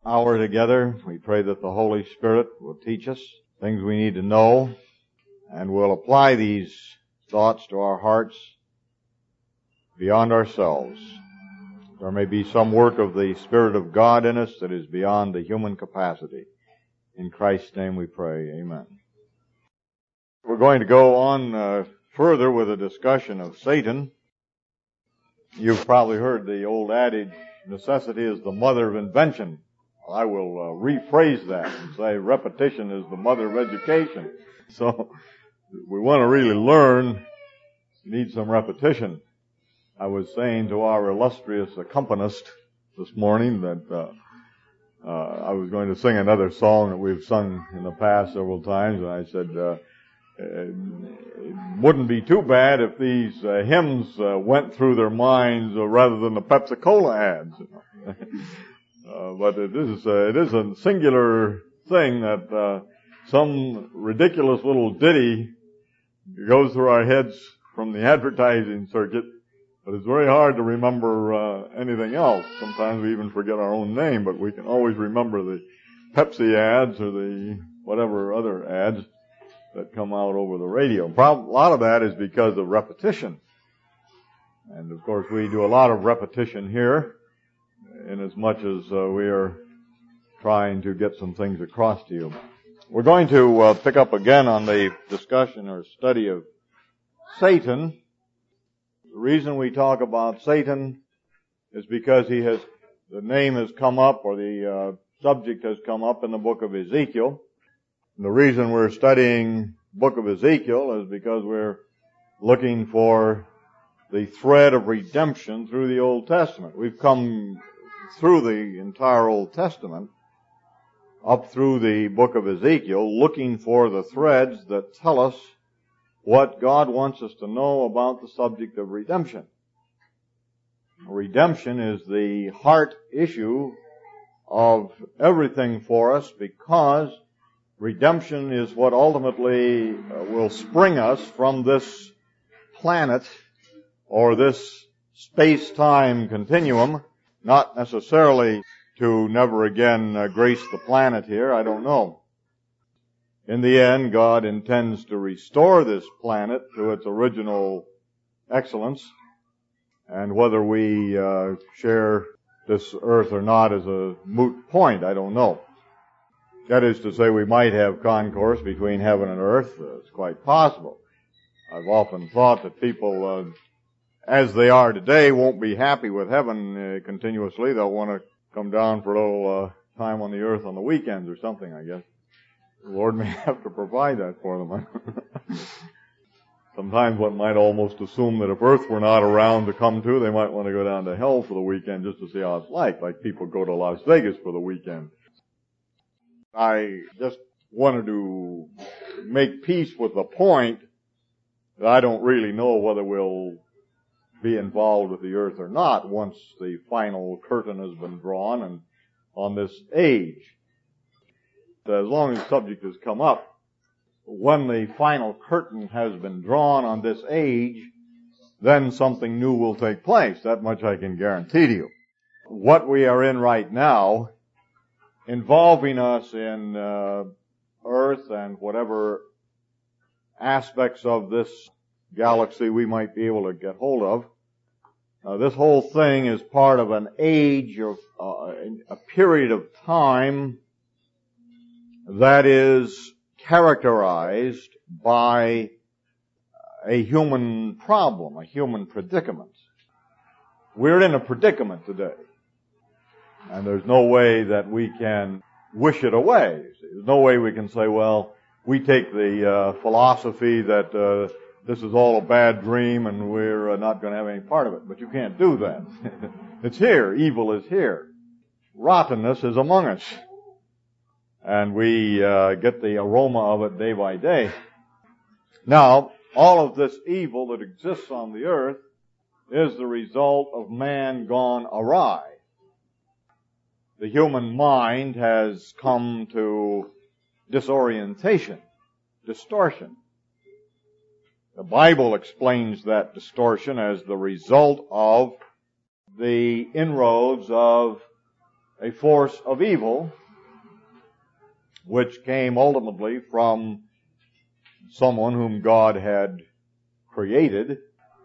hour together. We pray that the Holy Spirit will teach us things we need to know and will apply these thoughts to our hearts beyond ourselves. There may be some work of the Spirit of God in us that is beyond the human capacity. In Christ's name we pray. Amen. We're going to go on further with a discussion of Satan. You've probably heard the old adage, necessity is the mother of invention. I will rephrase that and say repetition is the mother of education. So if we want to really learn, we need some repetition. I was saying to our illustrious accompanist this morning that I was going to sing another song that we've sung in the past several times, and I said it wouldn't be too bad if these hymns went through their minds rather than the Pepsi-Cola ads. But it is a singular thing that some ridiculous little ditty goes through our heads from the advertising circuit, but it's very hard to remember anything else. Sometimes we even forget our own name, but we can always remember the Pepsi ads or the whatever other ads that come out over the radio. A lot of that is because of repetition. And of course we do a lot of repetition here, in as much as we are trying to get some things across to you. We're going to pick up again on the discussion or study of Satan. The reason we talk about Satan is because the name has come up, or the subject has come up in the book of Ezekiel. And the reason we're studying the book of Ezekiel is because we're looking for the thread of redemption through the Old Testament. We've come through the entire Old Testament, up through the book of Ezekiel, looking for the threads that tell us what God wants us to know about the subject of redemption. Redemption is the heart issue of everything for us, because redemption is what ultimately will spring us from this planet or this space-time continuum, not necessarily to never again grace the planet here, I don't know. In the end, God intends to restore this planet to its original excellence, and whether we share this earth or not is a moot point, I don't know. That is to say, we might have concourse between heaven and earth. It's quite possible. I've often thought that people, as they are today, won't be happy with heaven continuously. They'll want to come down for a little time on the earth on the weekends or something, I guess. The Lord may have to provide that for them. Sometimes one might almost assume that if earth were not around to come to, they might want to go down to hell for the weekend just to see how it's like people go to Las Vegas for the weekend. I just wanted to make peace with the point that I don't really know whether we'll be involved with the earth or not once the final curtain has been drawn and on this age. As long as the subject has come up, when the final curtain has been drawn on this age, then something new will take place. That much I can guarantee to you. What we are in right now, involving us in Earth and whatever aspects of this galaxy we might be able to get hold of, this whole thing is part of an age of a period of time that is characterized by a human problem, a human predicament. We're in a predicament today. And there's no way that we can wish it away. There's no way we can say, well, we take the philosophy that this is all a bad dream and we're not going to have any part of it. But you can't do that. It's here. Evil is here. Rottenness is among us. And we get the aroma of it day by day. Now, all of this evil that exists on the earth is the result of man gone awry. The human mind has come to disorientation, distortion. The Bible explains that distortion as the result of the inroads of a force of evil, which came ultimately from someone whom God had created.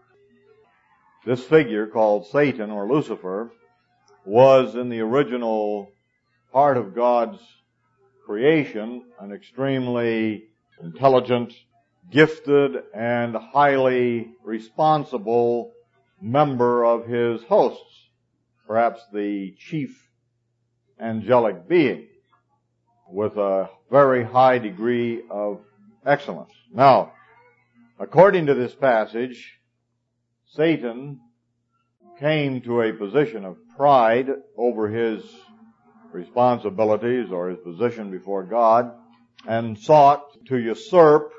This figure called Satan or Lucifer was in the original part of God's creation an extremely intelligent, gifted, and highly responsible member of his hosts, perhaps the chief angelic being, with a very high degree of excellence. Now, according to this passage, Satan came to a position of pride over his responsibilities or his position before God and sought to usurp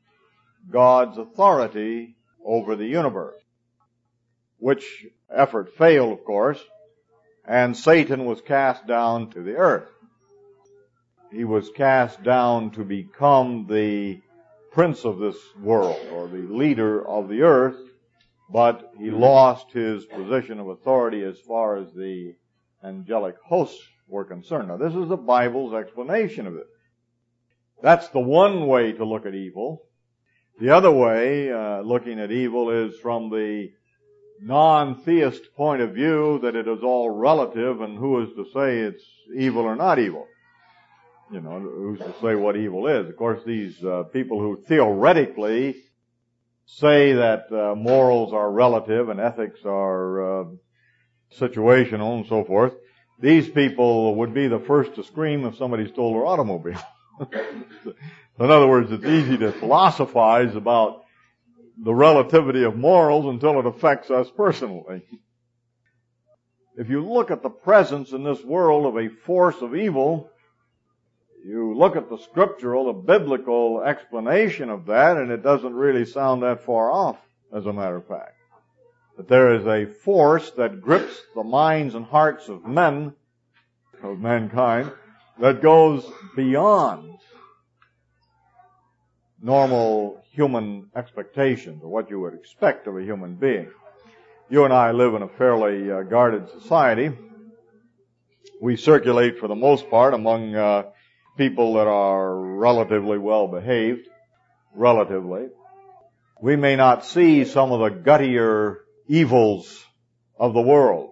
God's authority over the universe, which effort failed, of course, and Satan was cast down to the earth. He was cast down to become the prince of this world or the leader of the earth, but he lost his position of authority as far as the angelic hosts were concerned. Now, this is the Bible's explanation of it. That's the one way to look at evil. The other way, looking at evil, is from the non-theist point of view, that it is all relative, and who is to say it's evil or not evil? You know, who's to say what evil is? Of course, these people who theoretically say that morals are relative and ethics are situational and so forth, these people would be the first to scream if somebody stole their automobile. In other words, it's easy to philosophize about the relativity of morals until it affects us personally. If you look at the presence in this world of a force of evil, you look at the scriptural, the biblical explanation of that, and it doesn't really sound that far off, as a matter of fact. That there is a force that grips the minds and hearts of men, of mankind, that goes beyond normal human expectations, or what you would expect of a human being. You and I live in a fairly guarded society. We circulate, for the most part, among people that are relatively well behaved. Relatively. We may not see some of the guttier evils of the world.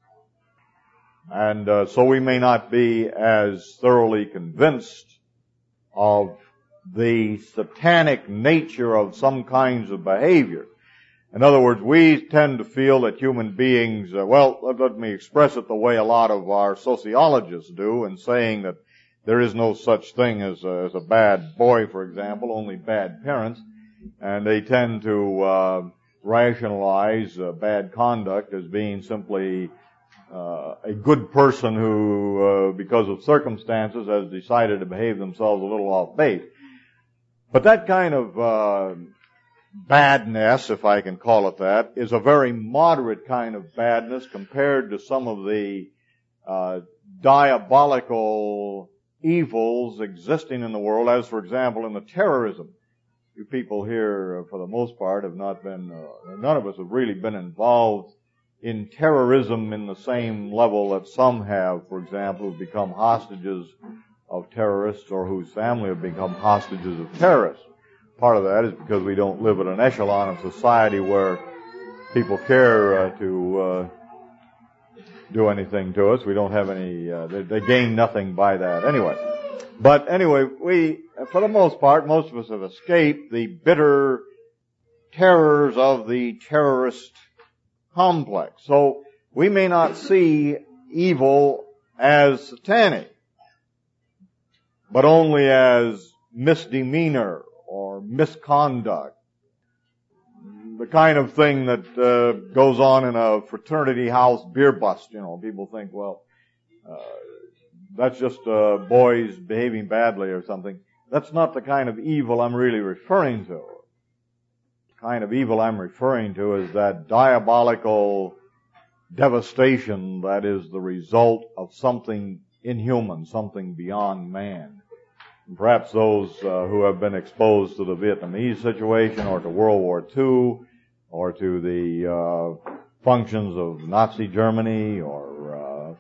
And so we may not be as thoroughly convinced of the satanic nature of some kinds of behavior. In other words, we tend to feel that human beings, let me express it the way a lot of our sociologists do, in saying that there is no such thing as a bad boy, for example, only bad parents. And they tend to rationalize bad conduct as being simply a good person who, because of circumstances, has decided to behave themselves a little off base. But that kind of badness, if I can call it that, is a very moderate kind of badness compared to some of the diabolical evils existing in the world, as, for example, in the terrorism. You people here, for the most part, have not been, none of us have really been involved in terrorism in the same level that some have, for example, who've become hostages of terrorists or whose family have become hostages of terrorists. Part of that is because we don't live at an echelon of society where people care to do anything to us. We don't have any, they gain nothing by that anyway. But anyway, we, for the most part, most of us have escaped the bitter terrors of the terrorist complex. So we may not see evil as satanic, but only as misdemeanor or misconduct. The kind of thing that goes on in a fraternity house beer bust. You know, people think, well, that's just boys behaving badly or something. That's not the kind of evil I'm really referring to. The kind of evil I'm referring to is that diabolical devastation that is the result of something inhuman, something beyond man. And perhaps those who have been exposed to the Vietnamese situation or to World War II or to the functions of Nazi Germany or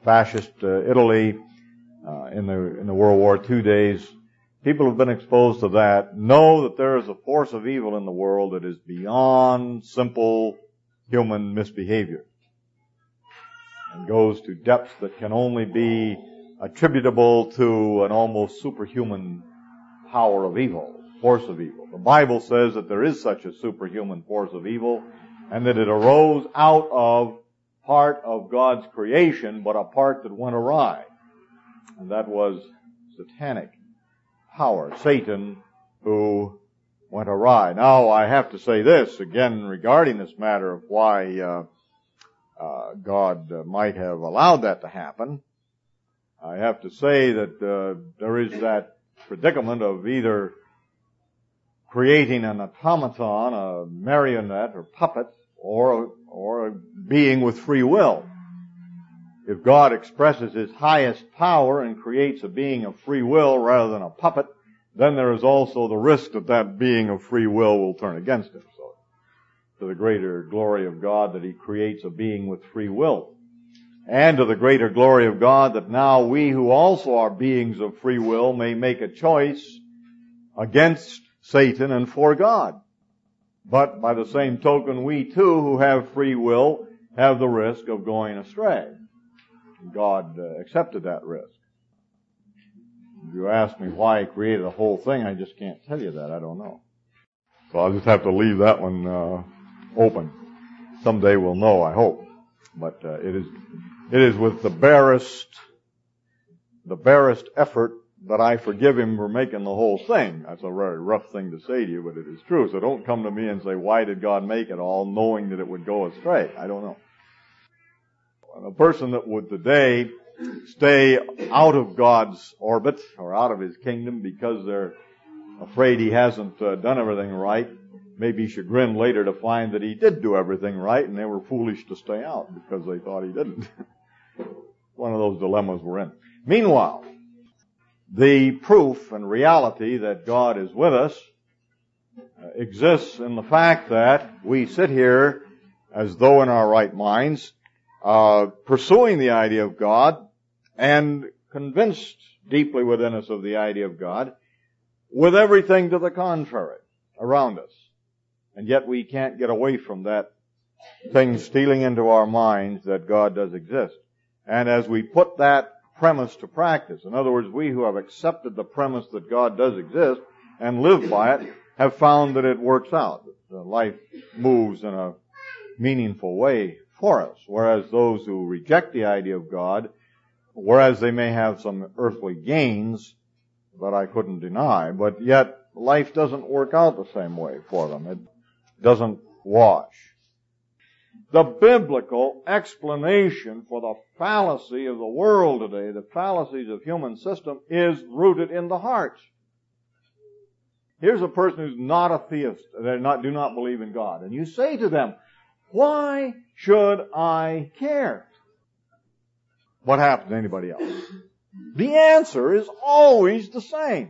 fascist Italy in the World War II days. People who've been exposed to that know that there is a force of evil in the world that is beyond simple human misbehavior and goes to depths that can only be attributable to an almost superhuman power of evil, force of evil. The Bible says that there is such a superhuman force of evil and that it arose out of part of God's creation, but a part that went awry. And that was satanic power, Satan, who went awry. Now, I have to say this, again, regarding this matter of why God might have allowed that to happen. I have to say that there is that predicament of either creating an automaton, a marionette or puppet, or a being with free will. If God expresses His highest power and creates a being of free will rather than a puppet, then there is also the risk that that being of free will turn against Him. So, to the greater glory of God that He creates a being with free will. And to the greater glory of God that now we who also are beings of free will may make a choice against Satan and for God. But by the same token, we too who have free will have the risk of going astray. God accepted that risk. If you ask me why He created the whole thing, I just can't tell you that. I don't know. So I'll just have to leave that one open. Someday we'll know, I hope. But it is with the barest effort that I forgive Him for making the whole thing. That's a very rough thing to say to you, but it is true. So don't come to me and say, why did God make it all, knowing that it would go astray? I don't know. A person that would today stay out of God's orbit or out of His kingdom because they're afraid He hasn't done everything right may be chagrined later to find that He did do everything right and they were foolish to stay out because they thought He didn't. One of those dilemmas we're in. Meanwhile, the proof and reality that God is with us exists in the fact that we sit here as though in our right minds, pursuing the idea of God and convinced deeply within us of the idea of God, with everything to the contrary around us. And yet we can't get away from that thing stealing into our minds that God does exist. And as we put that premise to practice, in other words, we who have accepted the premise that God does exist and live by it, have found that it works out. That life moves in a meaningful way for us. Whereas those who reject the idea of God, whereas they may have some earthly gains that I couldn't deny, but yet life doesn't work out the same way for them. It doesn't wash. The biblical explanation for the fallacy of the world today, the fallacies of human system, is rooted in the heart. Here's a person who's not a theist, they do not believe in God, and you say to them, why should I care? What happens to anybody else? The answer is always the same.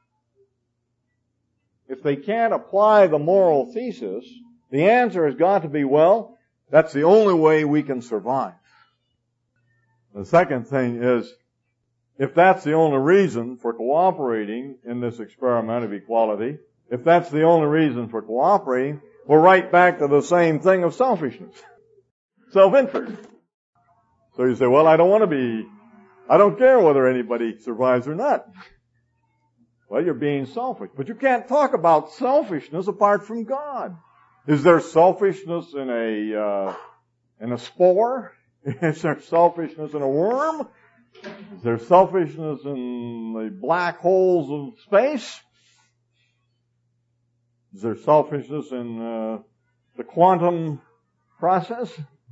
If they can't apply the moral thesis, the answer has got to be, well, that's the only way we can survive. The second thing is, if that's the only reason for cooperating in this experiment of equality, if that's the only reason for cooperating, we're right back to the same thing of selfishness. Self-interest. So you say, well, I don't care whether anybody survives or not. Well, you're being selfish. But you can't talk about selfishness apart from God. Is there selfishness in a spore? Is there selfishness in a worm? Is there selfishness in the black holes of space? Is there selfishness in the quantum process?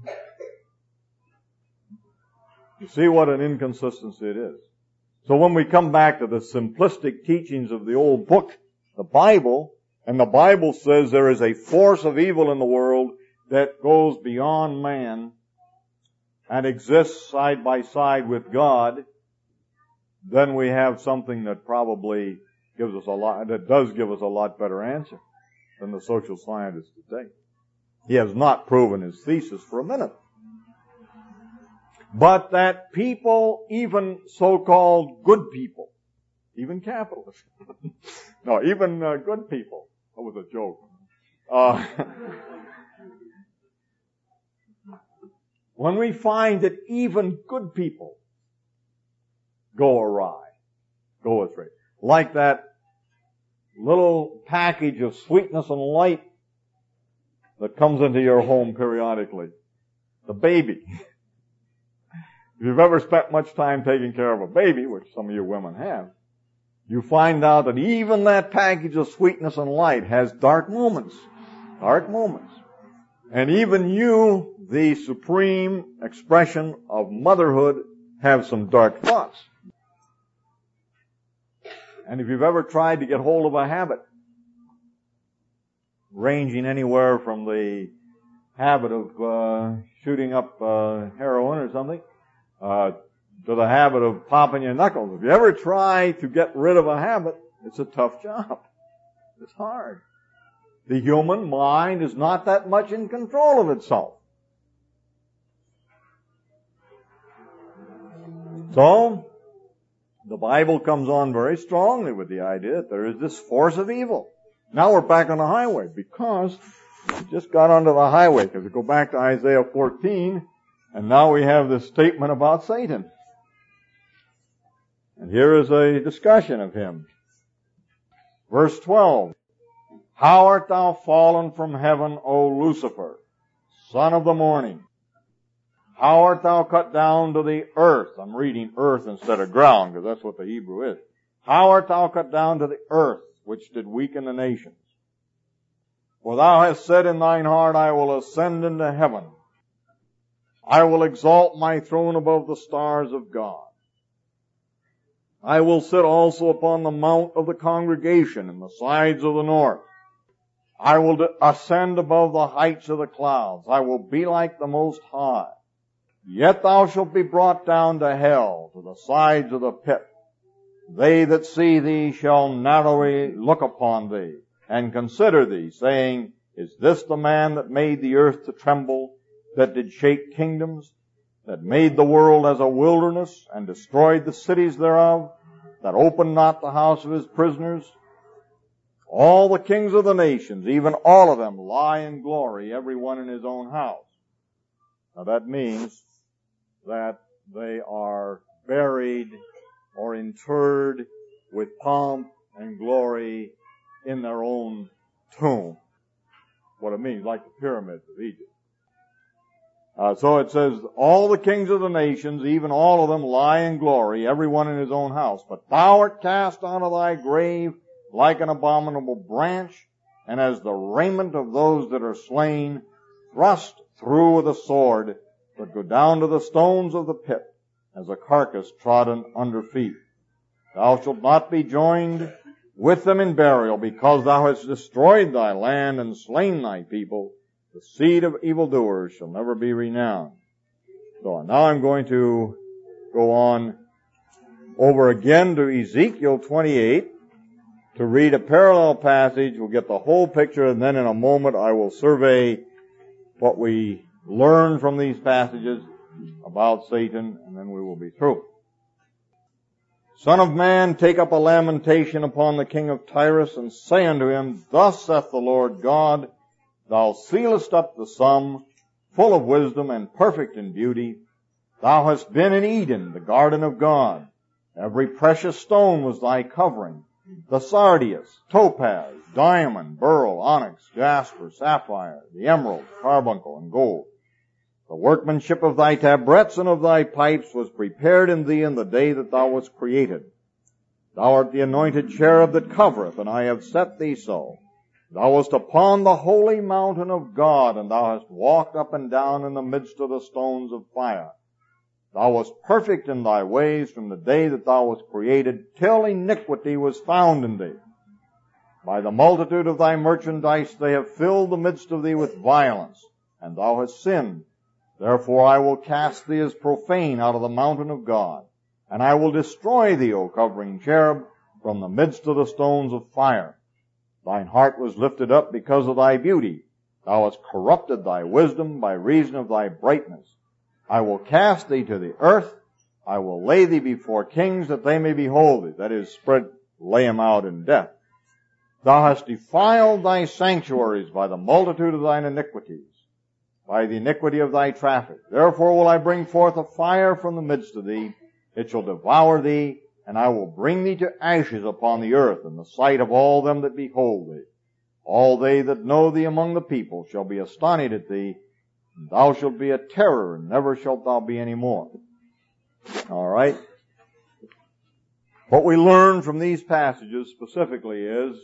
You see what an inconsistency it is. So when we come back to the simplistic teachings of the old book, the Bible, and the Bible says there is a force of evil in the world that goes beyond man and exists side by side with God, then we have something that probably gives us that does give us a lot better answer than the social scientist today. He has not proven his thesis for a minute. but that people, even so-called good people, even capitalists, no, even good people, that was a joke. When we find that even good people go awry, go astray, like that little package of sweetness and light that comes into your home periodically, the baby. If you've ever spent much time taking care of a baby, which some of you women have, you find out that even that package of sweetness and light has dark moments. Dark moments. And even you, the supreme expression of motherhood, have some dark thoughts. And if you've ever tried to get hold of a habit, ranging anywhere from the habit of shooting up heroin or something, to the habit of popping your knuckles. If you ever try to get rid of a habit, it's a tough job. It's hard. The human mind is not that much in control of itself. So, the Bible comes on very strongly with the idea that there is this force of evil. Now we're back on the highway because we just got onto the highway, because we go back to Isaiah 14, and now we have this statement about Satan. And here is a discussion of him. Verse 12. How art thou fallen from heaven, O Lucifer, son of the morning? How art thou cut down to the earth? I'm reading earth instead of ground, because that's what the Hebrew is. How art thou cut down to the earth, which did weaken the nations? For thou hast said in thine heart, I will ascend into heaven. I will exalt my throne above the stars of God. I will sit also upon the mount of the congregation in the sides of the north. I will ascend above the heights of the clouds. I will be like the Most High. Yet thou shalt be brought down to hell, to the sides of the pit. They that see thee shall narrowly look upon thee, and consider thee, saying, Is this the man that made the earth to tremble, that did shake kingdoms, that made the world as a wilderness, and destroyed the cities thereof, that opened not the house of his prisoners? All the kings of the nations, even all of them, lie in glory, every one in his own house. Now that means that they are buried or interred with pomp and glory in their own tomb. What it means, like the pyramids of Egypt. So it says, all the kings of the nations, even all of them, lie in glory, every one in his own house. But thou art cast out of thy grave like an abominable branch, and as the raiment of those that are slain, thrust through with a sword, but go down to the stones of the pit, as a carcass trodden under feet. Thou shalt not be joined with them in burial, because thou hast destroyed thy land and slain thy people. The seed of evildoers shall never be renowned. So now I'm going to go on over again to Ezekiel 28 to read a parallel passage. We'll get the whole picture, and then in a moment I will survey what we learn from these passages about Satan, and then we will be through. Son of man, take up a lamentation upon the king of Tyrus, and say unto him, Thus saith the Lord God, Thou sealest up the sum, full of wisdom and perfect in beauty. Thou hast been in Eden, the garden of God. Every precious stone was thy covering, the sardius, topaz, diamond, beryl, onyx, jasper, sapphire, the emerald, carbuncle, and gold. The workmanship of thy tabrets and of thy pipes was prepared in thee in the day that thou wast created. Thou art the anointed cherub that covereth, and I have set thee so. Thou wast upon the holy mountain of God, and thou hast walked up and down in the midst of the stones of fire. Thou wast perfect in thy ways from the day that thou wast created, till iniquity was found in thee. By the multitude of thy merchandise they have filled the midst of thee with violence, and thou hast sinned. Therefore I will cast thee as profane out of the mountain of God, and I will destroy thee, O covering cherub, from the midst of the stones of fire. Thine heart was lifted up because of thy beauty. Thou hast corrupted thy wisdom by reason of thy brightness. I will cast thee to the earth. I will lay thee before kings that they may behold thee. That is, lay him out in death. Thou hast defiled thy sanctuaries by the multitude of thine iniquities, by the iniquity of thy traffic. Therefore will I bring forth a fire from the midst of thee. It shall devour thee, and I will bring thee to ashes upon the earth in the sight of all them that behold thee. All they that know thee among the people shall be astonished at thee, and thou shalt be a terror, and never shalt thou be any more. All right. What we learn from these passages specifically is,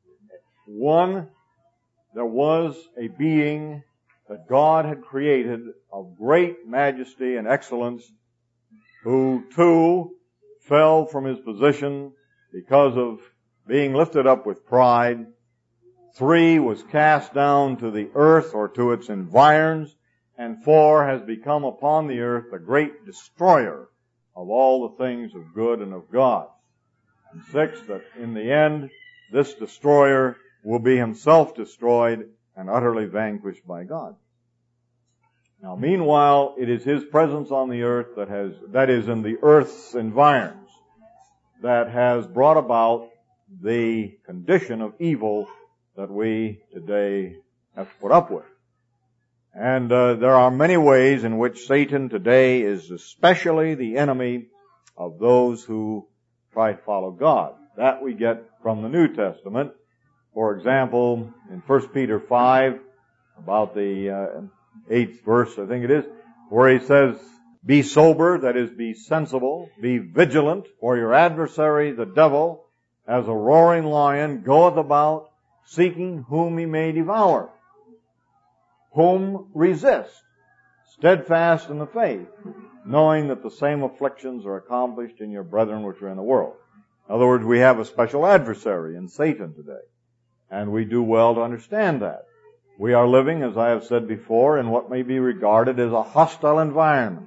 one, there was a being that God had created of great majesty and excellence, who, two, fell from his position because of being lifted up with pride. Three, was cast down to the earth or to its environs. And four, has become upon the earth the great destroyer of all the things of good and of God. And six, that in the end, this destroyer will be himself destroyed and utterly vanquished by God. Now, meanwhile, it is his presence on the earth that is in the earth's environs, that has brought about the condition of evil that we today have to put up with. And there are many ways in which Satan today is especially the enemy of those who try to follow God. That we get from the New Testament. For example, in 1 Peter 5, about the 8th verse, I think it is, where he says, be sober, that is, be sensible, be vigilant, for your adversary, the devil, as a roaring lion, goeth about, seeking whom he may devour. Whom resist, steadfast in the faith, knowing that the same afflictions are accomplished in your brethren which are in the world. In other words, we have a special adversary in Satan today. And we do well to understand that. We are living, as I have said before, in what may be regarded as a hostile environment.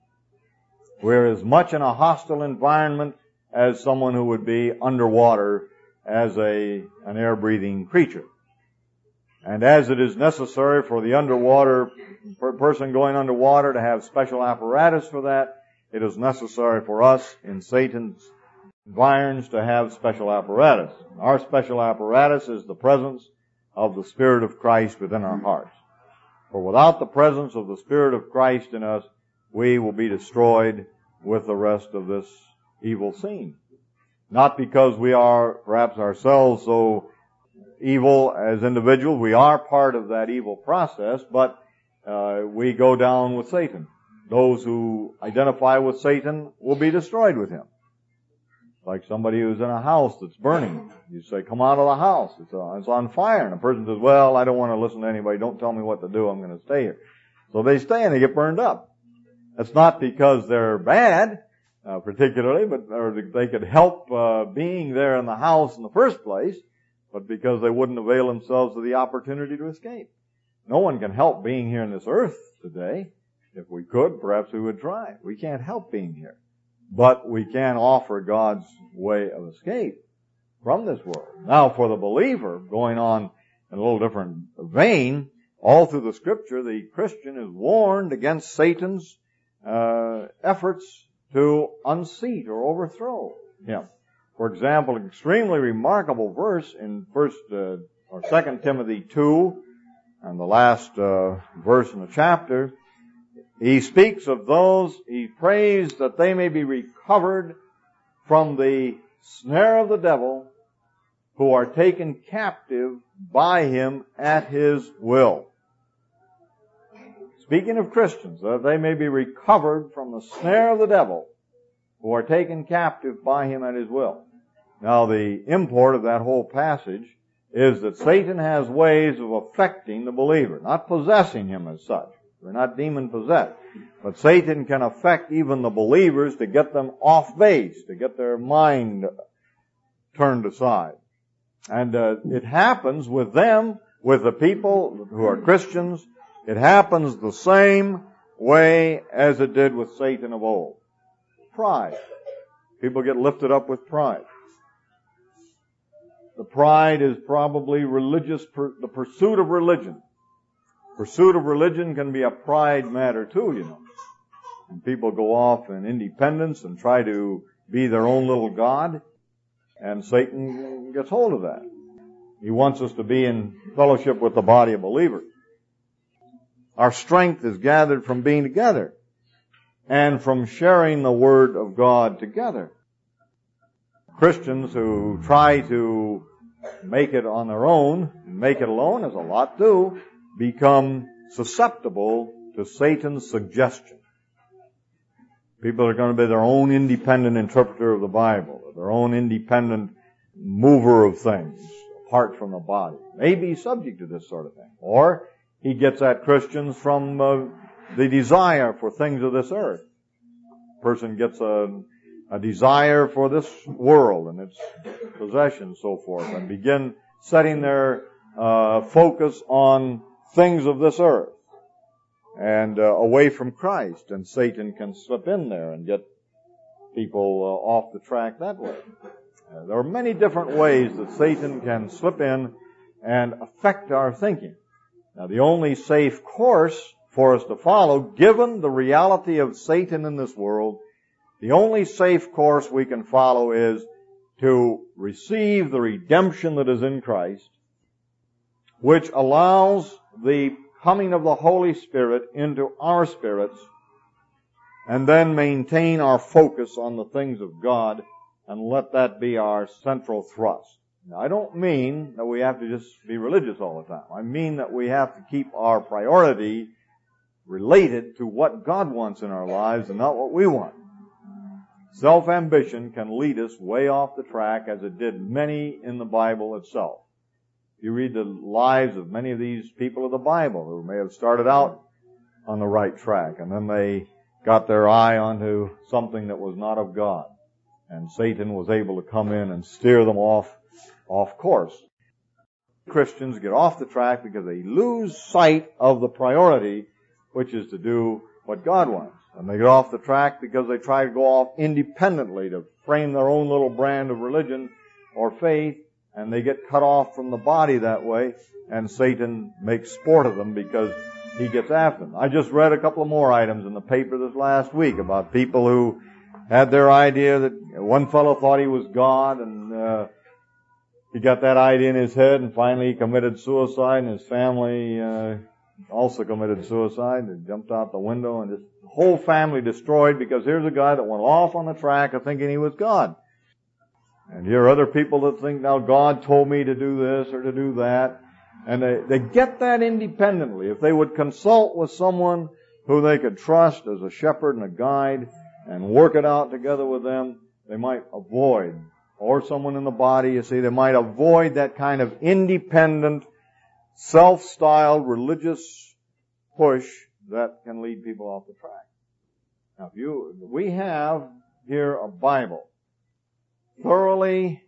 We're as much in a hostile environment as someone who would be underwater as an air-breathing creature. And as it is necessary for the person going underwater to have special apparatus for that, it is necessary for us in Satan's environs to have special apparatus. Our special apparatus is the presence of the Spirit of Christ within our hearts. For without the presence of the Spirit of Christ in us, we will be destroyed with the rest of this evil scene. Not because we are perhaps ourselves so evil as individuals. We are part of that evil process, but we go down with Satan. Those who identify with Satan will be destroyed with him. Like somebody who's in a house that's burning. You say, come out of the house. It's on fire. And a person says, well, I don't want to listen to anybody. Don't tell me what to do. I'm going to stay here. So they stay and they get burned up. That's not because they're bad, particularly, or they could help being there in the house in the first place, but because they wouldn't avail themselves of the opportunity to escape. No one can help being here on this earth today. If we could, perhaps we would try. We can't help being here. But we can offer God's way of escape from this world. Now, for the believer, going on in a little different vein, all through the Scripture, the Christian is warned against Satan's efforts to unseat or overthrow him. For example, an extremely remarkable verse in 2 Timothy 2, and the last verse in the chapter, he speaks of those, he prays that they may be recovered from the snare of the devil, who are taken captive by him at his will. Speaking of Christians, that they may be recovered from the snare of the devil, who are taken captive by him at his will. Now, the import of that whole passage is that Satan has ways of affecting the believer, not possessing him as such. We're not demon-possessed. But Satan can affect even the believers to get them off base, to get their mind turned aside. And it happens with them, with the people who are Christians. It happens the same way as it did with Satan of old. Pride. People get lifted up with pride. The pride is probably the pursuit of religion. Pursuit of religion can be a pride matter too, you know. And people go off in independence and try to be their own little God. And Satan gets hold of that. He wants us to be in fellowship with the body of believers. Our strength is gathered from being together and from sharing the Word of God together. Christians who try to make it on their own, and make it alone, as a lot do, become susceptible to Satan's suggestion. People are going to be their own independent interpreter of the Bible, or their own independent mover of things, apart from the body. May be subject to this sort of thing. Or he gets at Christians from the desire for things of this earth. A person gets a desire for this world and its possessions, so forth, and begin setting their focus on things of this earth and away from Christ. And Satan can slip in there and get people off the track that way. There are many different ways that Satan can slip in and affect our thinking. Now, the only safe course for us to follow, given the reality of Satan in this world, the only safe course we can follow is to receive the redemption that is in Christ, which allows the coming of the Holy Spirit into our spirits, and then maintain our focus on the things of God and let that be our central thrust. Now, I don't mean that we have to just be religious all the time. I mean that we have to keep our priority related to what God wants in our lives and not what we want. Self-ambition can lead us way off the track, as it did many in the Bible itself. You read the lives of many of these people of the Bible who may have started out on the right track, and then they got their eye onto something that was not of God. And Satan was able to come in and steer them off course. Christians get off the track because they lose sight of the priority, which is to do what God wants. And they get off the track because they try to go off independently to frame their own little brand of religion or faith, and they get cut off from the body that way, and Satan makes sport of them because he gets after them. I just read a couple of more items in the paper this last week about people who had their idea that one fellow thought he was God, and he got that idea in his head, and finally he committed suicide, and his family also committed suicide. They jumped out the window, and his whole family destroyed because here's a guy that went off on the track of thinking he was God. And here are other people that think, now God told me to do this or to do that. And they get that independently. If they would consult with someone who they could trust as a shepherd and a guide and work it out together with them, they might avoid, or someone in the body, you see, they might avoid that kind of independent, self-styled religious push that can lead people off the track. Now, we have here a Bible thoroughly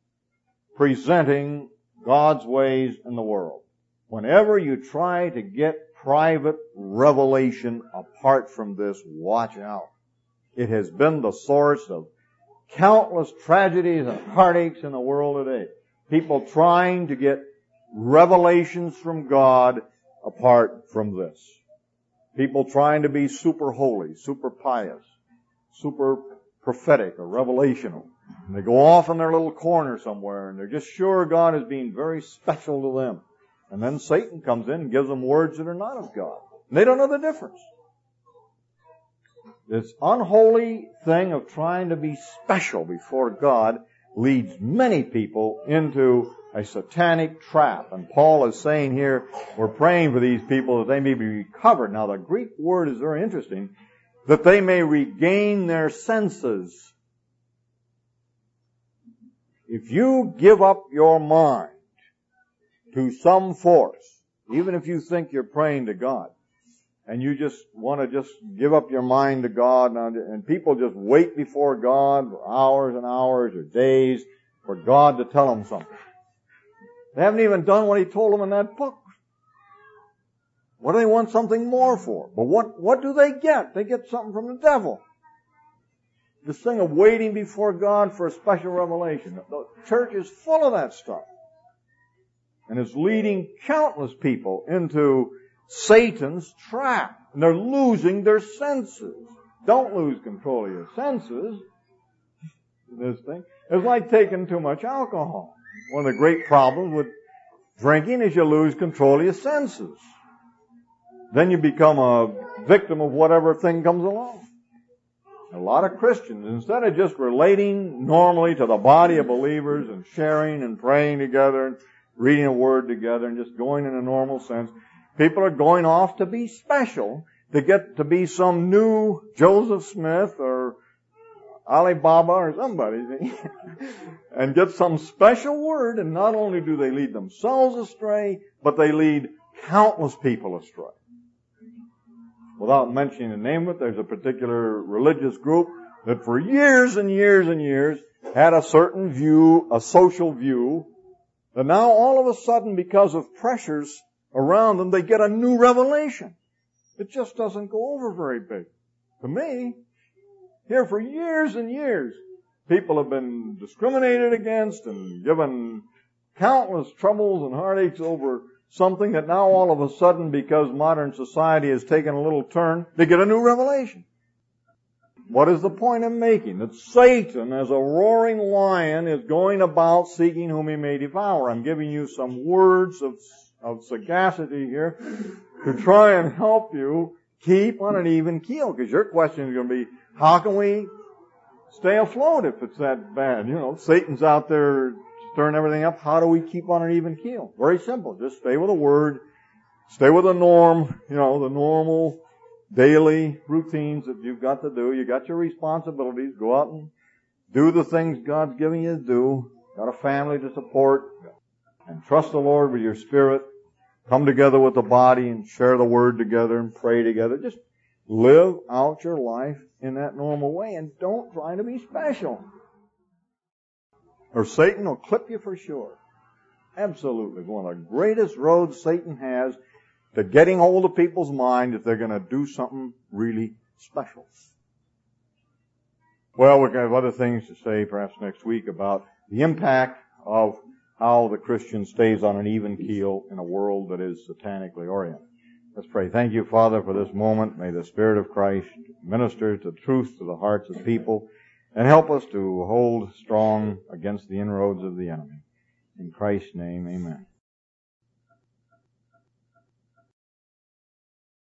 presenting God's ways in the world. Whenever you try to get private revelation apart from this, watch out. It has been the source of countless tragedies and heartaches in the world today. People trying to get revelations from God apart from this. People trying to be super holy, super pious, super prophetic or revelational. And they go off in their little corner somewhere and they're just sure God is being very special to them. And then Satan comes in and gives them words that are not of God. And they don't know the difference. This unholy thing of trying to be special before God leads many people into a satanic trap. And Paul is saying here, we're praying for these people that they may be recovered. Now the Greek word is very interesting, that they may regain their senses. If you give up your mind to some force, even if you think you're praying to God, and you just want to just give up your mind to God, and people just wait before God for hours and hours or days for God to tell them something. They haven't even done what He told them in that book. What do they want something more for? But what do they get? They get something from the devil. This thing of waiting before God for a special revelation. The church is full of that stuff. And it's leading countless people into Satan's trap. And they're losing their senses. Don't lose control of your senses. This thing. It's like taking too much alcohol. One of the great problems with drinking is you lose control of your senses. Then you become a victim of whatever thing comes along. A lot of Christians, instead of just relating normally to the body of believers and sharing and praying together and reading a word together and just going in a normal sense, people are going off to be special, to get to be some new Joseph Smith or Alibaba or somebody, and get some special word, and not only do they lead themselves astray, but they lead countless people astray. Without mentioning the name of it, there's a particular religious group that for years and years and years had a certain view, a social view, that now all of a sudden, because of pressures around them, they get a new revelation. It just doesn't go over very big. To me, here for years and years, people have been discriminated against and given countless troubles and heartaches over something that now all of a sudden, because modern society has taken a little turn, they get a new revelation. What is the point I'm making? That Satan, as a roaring lion, is going about seeking whom he may devour. I'm giving you some words of sagacity here to try and help you keep on an even keel. Because your question is going to be, how can we stay afloat if it's that bad? You know, Satan's out there stirring everything up. How do we keep on an even keel? Very simple. Just stay with the Word. Stay with the norm, the normal daily routines that you've got to do. You got your responsibilities. Go out and do the things God's giving you to do. Got a family to support. And trust the Lord with your spirit. Come together with the body and share the Word together and pray together. Just live out your life in that normal way and don't try to be special. Or Satan will clip you for sure. Absolutely. One of the greatest roads Satan has to getting hold of people's mind if they're going to do something really special. Well, we're going to have other things to say perhaps next week about the impact of how the Christian stays on an even keel in a world that is satanically oriented. Let's pray. Thank you, Father, for this moment. May the Spirit of Christ minister the truth to the hearts of people and help us to hold strong against the inroads of the enemy. In Christ's name, amen.